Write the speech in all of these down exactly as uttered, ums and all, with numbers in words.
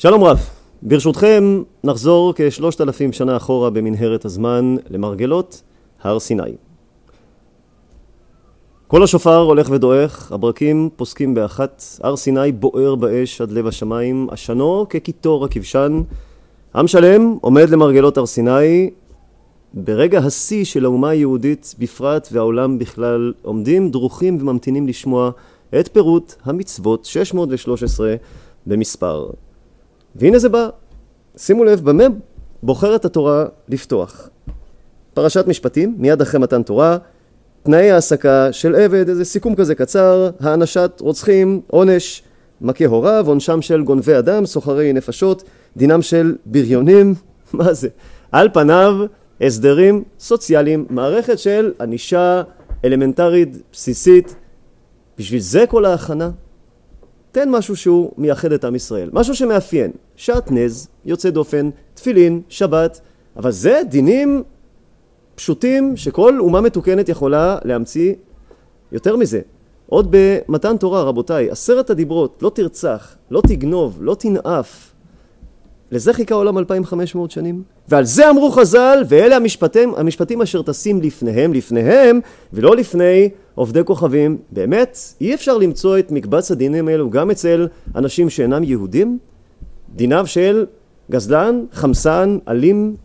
שלום רב, ברשותכם נחזור כשלושת אלפים שנה אחורה במנהרת הזמן למרגלות הר סיני. כל השופר הולך ודועך, הברקים פוסקים באחת, הר סיני בוער באש עד לב השמיים, עשנו כקיטור הכבשן, עם שלם עומד למרגלות הר סיני, ברגע השיא של האומה היהודית בפרט והעולם בכלל עומדים דרוכים וממתינים לשמוע את פירוט המצוות שש מאות ושלוש עשרה במספר. והנה זה בא, שימו לב במה בוחרת התורה לפתוח. פרשת משפטים, מיד אחרי מתן תורה, תנאי העסקה של עבד, איזה סיכום כזה קצר, האנשת רוצחים, עונש, מכה הוריו, עונשם של גונבי אדם, סוחרי נפשות, דינם של בריונים, מה זה? על פניו, הסדרים סוציאליים, מערכת של ענישה אלמנטרית, בסיסית, בשביל זה כל ההכנה. תן משהו שהוא מייחד את עם ישראל, משהו שמאפיין, שעטנז, יוצא דופן, תפילין, שבת, אבל זה דינים פשוטים שכל אומה מתוקנת יכולה להמציא. יותר מזה, עוד במתן תורה רבותיי, עשרת הדיברות, לא תרצח, לא תגנוב, לא תנאף, לזה חיכה עולם אלפיים וחמש מאות שנים, ועל זה אמרו חז"ל, ואלה המשפטים, המשפטים אשר תשים לפניהם, לפניהם, ולא לפני עובדי כוכבים. באמת, אי אפשר למצוא את מקבץ הדינים האלו גם אצל אנשים שאינם יהודים? דיניו של גזלן, חמסן, אלים?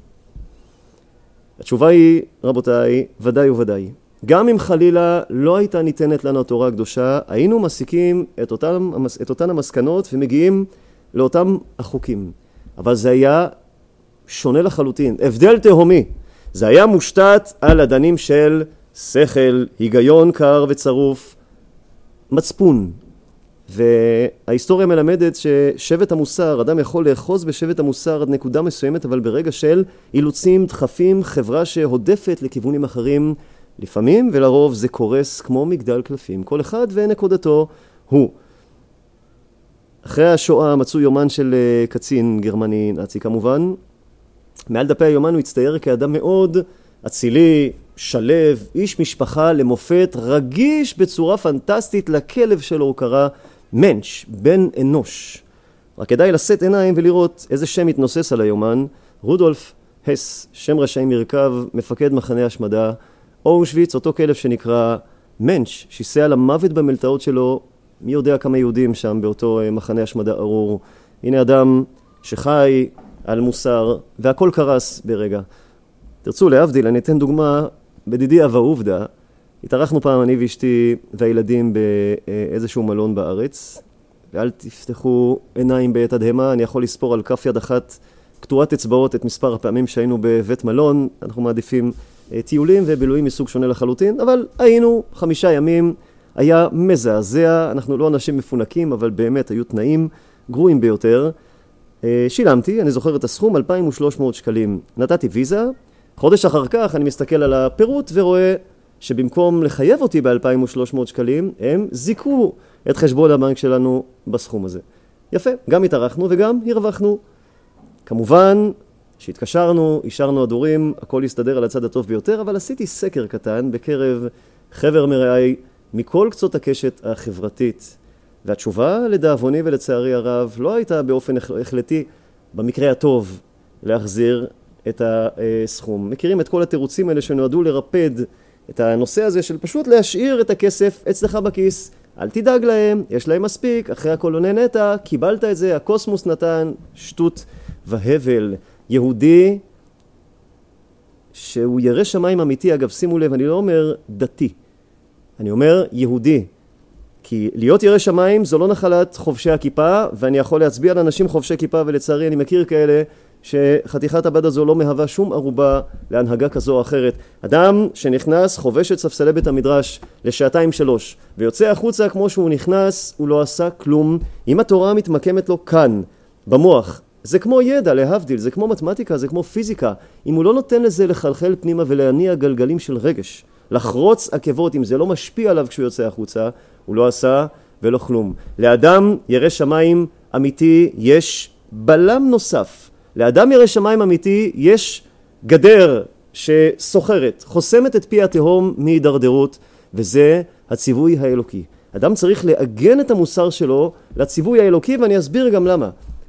התשובה היא, רבותיי, ודאי וודאי. גם אם חלילה לא הייתה ניתנת לנו התורה הקדושה, היינו מסיקים את אותם, את אותן המסקנות ומגיעים לאותם החוקים. אבל זה היה שונה לחלוטין, הבדל תהומי. זה היה מושתת על הדנים של שכל, היגיון קר וצרוף, מצפון. וההיסטוריה מלמדת ששבט המוסר, אדם יכול לאחוז בשבט המוסר עד נקודה מסוימת, אבל ברגע של אילוצים, דחפים, חברה שהודפת לכיוונים אחרים, לפעמים ולרוב זה קורס כמו מגדל קלפים. כל אחד ונקודתו הוא. אחרי השואה מצאו יומן של קצין גרמני נאצי כמובן. מעל דפי היומן הוא הצטייר כאדם מאוד אצילי, שלב, איש משפחה למופת, רגיש בצורה פנטסטית. לכלב שלו הוא קרא מנש, בן אנוש. רק כדאי לשאת עיניים ולראות איזה שם התנוסס על היומן. רודולף הס, שם רשעים מרכב, מפקד מחנה השמדה אושוויץ, אותו כלב שנקרא מנש, שיסע למוות במלטעות שלו. מי יודע כמה יהודים שם באותו מחנה השמדה ארור. הנה אדם שחי על מוסר, והכל קרס ברגע. תרצו להבדיל, אני אתן דוגמה, בדידי אבא עובדה, התארחנו פעם אני ואשתי והילדים באיזשהו מלון בארץ, ואל תפתחו עיניים בעת הדהמה, אני יכול לספור על כף יד אחת קטורת אצבעות את מספר הפעמים שהיינו בבית מלון. אנחנו מעדיפים טיולים ובילויים מסוג שונה לחלוטין, אבל היינו חמישה ימים, היה מזעזע, אנחנו לא אנשים מפונקים, אבל באמת היו תנאים גרועים ביותר. שילמתי, אני זוכר את הסכום, אלפיים ושלוש מאות שקלים. נתתי ויזה, חודש אחר כך אני מסתכל על הפירוט ורואה שבמקום לחייב אותי ב-אלפיים ושלוש מאות שקלים, הם זיקו את חשבון הבנק שלנו בסכום הזה. יפה, גם התארחנו וגם הרווחנו. כמובן שהתקשרנו, אישרנו הדורים, הכל הסתדר על הצד הטוב ביותר, אבל עשיתי סקר קטן בקרב חבר מרעי מכל קצות הקשת החברתית. והתשובה לדאבוני ולצערי הרב לא הייתה באופן החלטי, במקרה הטוב, להחזיר את הסכום. מכירים את כל התירוצים האלה שנועדו לרפד את הנושא הזה של פשוט להשאיר את הכסף אצלך בכיס. אל תדאג להם, יש להם מספיק, אחרי הכל לא נהנית, קיבלת את זה, הקוסמוס נתן, שטות והבל. יהודי שהוא ירא שמיים אמיתי, אגב שימו לב, אני לא אומר דתי, אני אומר יהודי. כי להיות ירא שמיים זו לא נחלת חובשי הכיפה, ואני יכול להצביע על אנשים חובשי כיפה, ולצערי אני מכיר כאלה שחתיכת הבד הזו לא מהווה שום ערובה להנהגה כזו או אחרת. אדם שנכנס, חובש את ספסלי בית המדרש לשעתיים שלוש, ויוצא החוצה כמו שהוא נכנס, הוא לא עשה כלום. אם התורה מתמקמת לו כאן, במוח, זה כמו ידע להבדיל, זה כמו מתמטיקה, זה כמו פיזיקה. אם הוא לא נותן לזה לחלחל פנימה ולהניע גלגלים של רגש, לחרוץ עקבות, אם זה לא משפיע עליו כשהוא יוצא החוצה, הוא לא עשה ולא כלום. לאדם ירא שמיים אמיתי יש בלם נוסף. לאדם ירא שמיים אמיתי יש גדר שסוחרת, חוסמת את פי התהום מהידרדרות, וזה הציווי האלוקי. אדם צריך לעגן את המוסר שלו לציווי האלוקי, ואני אסביר גם למה.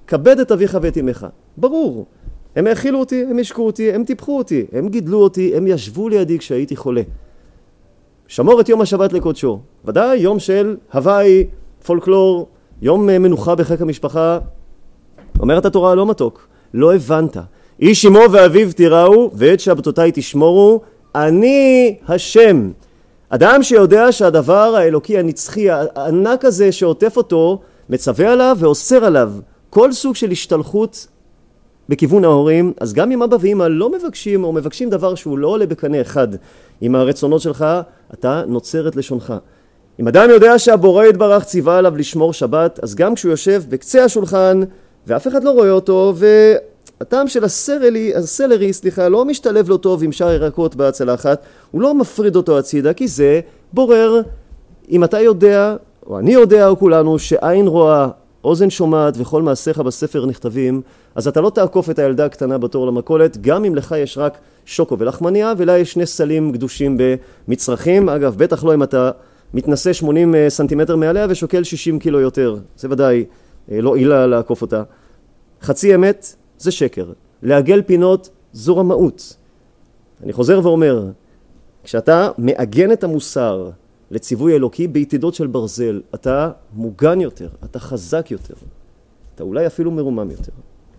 כבד את אביך ואת אמך. ברור. הם האכילו אותי, הם השקו אותי, הם טיפחו אותי, הם גידלו אותי, הם ישבו לידי כשהייתי חולה. שמור את יום השבת לקודשו. ודאי, יום של הוואי, פולקלור, יום מנוחה בחיק המשפחה. אומרת התורה, לא מתוק, לא הבנת. איש אמו ואביו תיראו, ואת שבתותיי תשמורו, אני השם. אדם שיודע שהדבר האלוקי הנצחי, הענק הזה שעוטף אותו, מצווה עליו ואוסר עליו כל סוג של השתלחות בכיוון ההורים, אז גם אם אבא ואמא לא מבקשים או מבקשים דבר שהוא לא עולה בקנה אחד עם הרצונות שלך, אתה נוצר את לשונך. אם אדם יודע שהבורא יתברך ציווה עליו לשמור שבת, אז גם כשהוא יושב בקצה השולחן ואף אחד לא רואה אותו, והטעם של הסלרי, הסלרי, סליחה, לא משתלב לו טוב עם שאר ירקות בצלחת, הוא לא מפריד אותו הצידה, כי זה בורר. אם אתה יודע, או אני יודע, או כולנו, שעין רואה, אוזן שומעת וכל מעשיך בספר נכתבים, אז אתה לא תעקוף את הילדה הקטנה בתור למכולת, גם אם לך יש רק שוקו ולחמניה, ולה יש שני סלים גדושים במצרכים. אגב, בטח לא אם אתה מתנסה שמונים סנטימטר מעליה ושוקל שישים קילו יותר. זה ודאי לא עילה לעקוף אותה. חצי אמת זה שקר. לעגל פינות זו רמאות. אני חוזר ואומר, כשאתה מעגן את המוסר לציווי אלוקי ביתידות של ברזל, אתה מוגן יותר, אתה חזק יותר, אתה אולי אפילו מרומם יותר.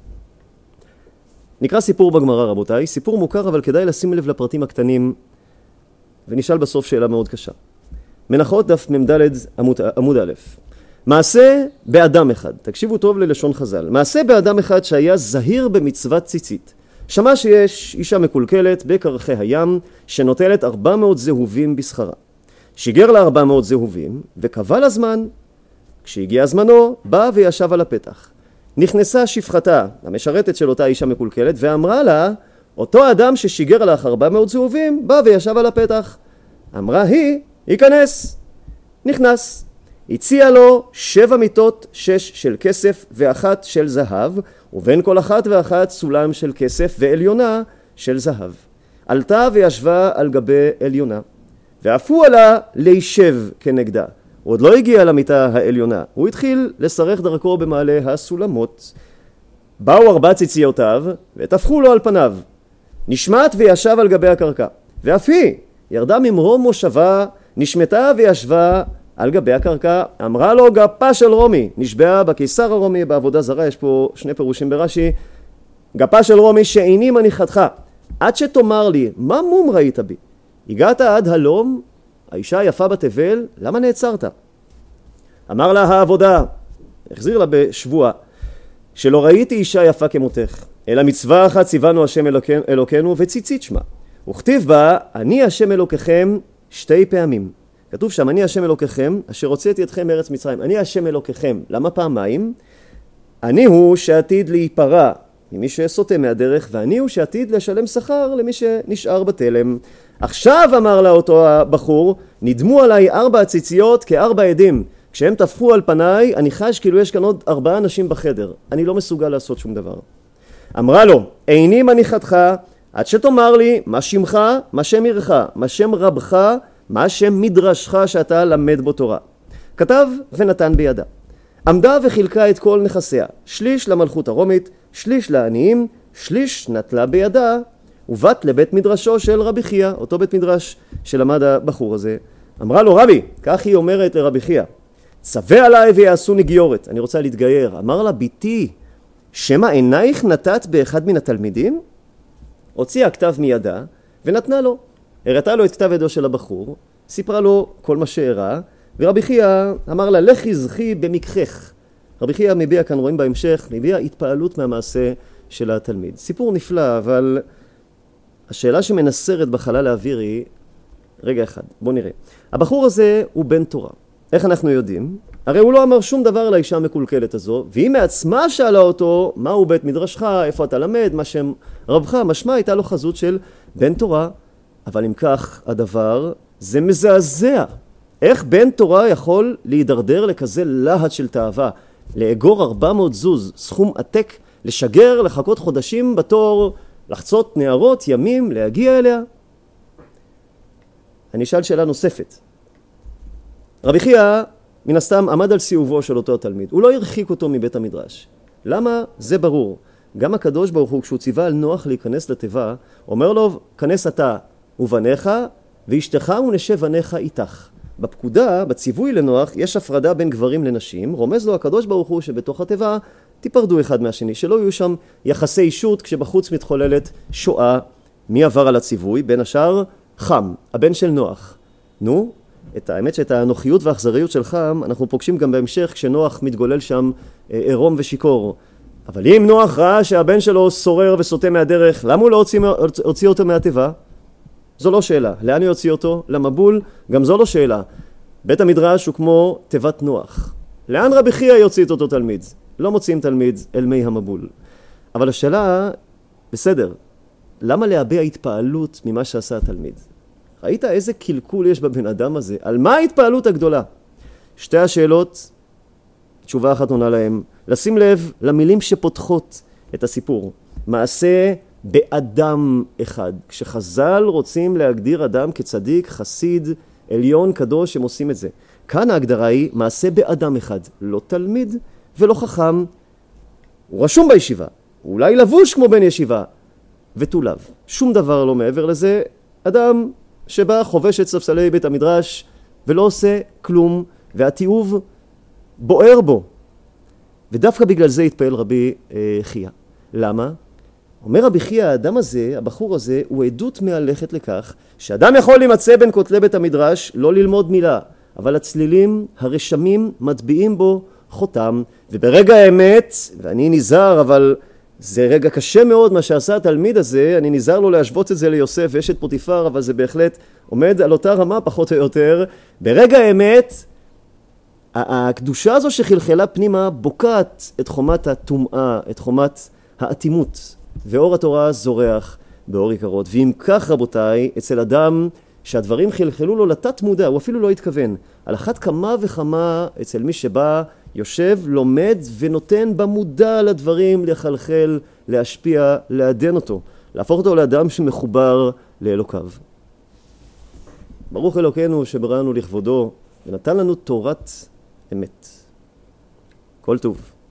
נקרא סיפור בגמרא, רבותיי, סיפור מוכר, אבל כדאי לשים לב לפרטים הקטנים, ונשאל בסוף שאלה מאוד קשה. מנחות דף ממדלד עמוד, עמוד א'. מעשה באדם אחד, תקשיבו טוב ללשון חז"ל, מעשה באדם אחד שהיה זהיר במצוות ציצית. שמע שיש אישה מקולקלת בקרחי הים שנוטלת ארבע מאות זהובים בשכרה. שיגר לה ארבע מאות זהובים וקבע לה זמן. כשהגיע זמנו בא וישב על הפתח. נכנסה שפחתה, המשרתת של אותה אישה מקולקלת, ואמרה לה, אותו אדם ששיגר לך ארבע מאות זהובים בא וישב על הפתח. אמרה היא, ייכנס. נכנס. הציע לו שבע מיטות, שש של כסף ואחת של זהב, ובין כל אחת ואחת סולם של כסף ועליונה של זהב. עלתה וישבה על גבי עליונה, ואפו עלה להישב כנגדה. הוא עוד לא הגיע למיטה העליונה, הוא התחיל לשרך דרכו במעלה הסולמות. באו ארבע ציציותיו ותפחו לו על פניו. נשמט וישב על גבי הקרקע, ואף היא ירדה ממרום מושבה, נשמטה וישבה על גבי הקרקע. אמרה לו, גפה של רומי, נשבעה בקיסר הרומי, בעבודה זרה, יש פה שני פירושים ברש"י, גפה של רומי שאיני מניחתך, עד שתאמר לי, מה מום ראית בי? הגעת עד הלום, האישה היפה בתבל, למה נעצרת? אמר לה העבודה, החזיר לה בשבועה, שלא ראיתי אישה יפה כמותך, אלא מצווה אחת ציוונו השם אלוקינו וציצית שמה. וכתיב בה, אני השם אלוקיכם שתי פעמים. כתוב שם, אני השם אלוקיכם, אשר הוצאתי אתכם מארץ מצרים. אני השם אלוקיכם. למה פעמיים? אני הוא שעתיד להיפרע ממי שסוטה מהדרך, ואני הוא שעתיד לשלם שכר למי שנשאר בתלם. עכשיו אמר לה אותו הבחור, נדמו עליי ארבע ציציות כארבע עדים. כשהם תפחו על פניי, אני חש כאילו יש כאן עוד ארבעה אנשים בחדר. אני לא מסוגל לעשות שום דבר. אמרה לו, איני מניחתך, עד שתאמר לי, מה שמך, מה שם עירך, מה שם רבך, מה שם מדרשך שאתה למד בו תורה. כתב ונתן בידה. עמדה וחילקה את כל נכסיה, שליש למלכות הרומית, שליש לעניים, שליש נטלה בידה, ובת לבית מדרשו של רבי חייא, אותו בית מדרש שלמד הבחור הזה. אמרה לו, רבי, כך היא אומרת לרבי חייא, צווה עליי ויעשוני גיורת, אני רוצה להתגייר. אמר לה, ביתי, שמה עינייך נתת באחד מן התלמידים? הוציאה כתב מידה ונתנה לו. הראתה לו את כתב ידו של הבחור, סיפרה לו כל מה שהראה, ורבי חייא אמר לה, לכי זכי במקחך. רבי חייא מביע כאן, רואים בהמשך, מביע התפעלות מהמעשה של התלמיד. סיפור נפלא, אבל השאלה שמנסרת בחלל האוויר היא, רגע אחד, בוא נראה. הבחור הזה הוא בן תורה. איך אנחנו יודעים? הרי הוא לא אמר שום דבר לאישה המקולקלת הזו, והיא מעצמה שאלה אותו, מהו בית מדרשך, איפה אתה למד, מה שם רבך, משמע הייתה לו חזות של בן תורה. אבל אם כך הדבר, זה מזעזע. איך בן תורה יכול להידרדר לכזה להט של תאווה, לאגור ארבע מאות זוז, סכום עתק, לשגר, לחכות חודשים בתור, לחצות נערות, ימים, להגיע אליה? אני אשאל שאלה נוספת. רבי חייא מן הסתם עמד על סיובו של אותו התלמיד, הוא לא הרחיק אותו מבית המדרש. למה? זה ברור. גם הקדוש ברוך הוא, כשהוא ציווה על נוח להיכנס לתיבה, אומר לו, כנס אתה ובניך, ואשתך ונשי בניך איתך. בפקודה, בציווי לנוח, יש הפרדה בין גברים לנשים, רומז לו הקדוש ברוך הוא שבתוך התיבה תיפרדו אחד מהשני, שלא יהיו שם יחסי אישות כשבחוץ מתחוללת שואה. מי עבר על הציווי? בין השאר חם, הבן של נוח. נו, את האמת שאת האנוכיות והאכזריות של חם אנחנו פוגשים גם בהמשך כשנוח מתגולל שם עירום ושיקור. אבל אם נוח ראה שהבן שלו שורר וסוטה מהדרך, למה הוא לא הוציא, הוציא אותו מהתיבה? זו לא שאלה. לאן הוא יוציא אותו? למבול? גם זו לא שאלה. בית המדרש הוא כמו תיבת נוח. לאן רבי חייא יוציא את אותו תלמיד? לא מוציאים תלמיד אל מי המבול. אבל השאלה, בסדר, למה להביע התפעלות ממה שעשה התלמיד? ראית איזה קלקול יש בבן אדם הזה? על מה ההתפעלות הגדולה? שתי השאלות, תשובה אחת עונה להם. לשים לב למילים שפותחות את הסיפור. מעשה באדם אחד. כשחז"ל רוצים להגדיר אדם כצדיק, חסיד, עליון, קדוש, הם עושים את זה. כאן ההגדרה היא מעשה באדם אחד. לא תלמיד ולא חכם. הוא רשום בישיבה. הוא אולי לבוש כמו בן ישיבה. ותולב. שום דבר לא מעבר לזה. אדם שבא חובש את ספסלי בית המדרש ולא עושה כלום, והתיעוב בוער בו. ודווקא בגלל זה התפעל רבי אה, חייא. למה? אומר רבי חייא, האדם הזה, הבחור הזה, הוא עדות מהלכת לכך שאדם יכול להימצא בין כותלי בית המדרש, לא ללמוד מילה, אבל הצלילים, הרשמים, מטביעים בו חותם, וברגע האמת, ואני נזהר, אבל זה רגע קשה מאוד מה שעשה התלמיד הזה, אני נזהר לו להשוות את זה ליוסף ואשת פוטיפר, אבל זה בהחלט עומד על אותה רמה פחות או יותר. ברגע האמת, הקדושה הזו שחלחלה פנימה בוקעת את חומת הטומאה, את חומת האטימות, ואור התורה זורח באור יקרות. ואם כך רבותיי, אצל אדם שהדברים חלחלו לו לתת מודע, הוא אפילו לא התכוון, על אחת כמה וכמה אצל מי שבא, יושב, לומד ונותן במודע לדברים לחלחל, להשפיע, לעדן אותו, להפוך אותו לאדם שמחובר לאלוקיו. ברוך אלוקינו שבראנו לכבודו ונתן לנו תורת אמת. כל טוב.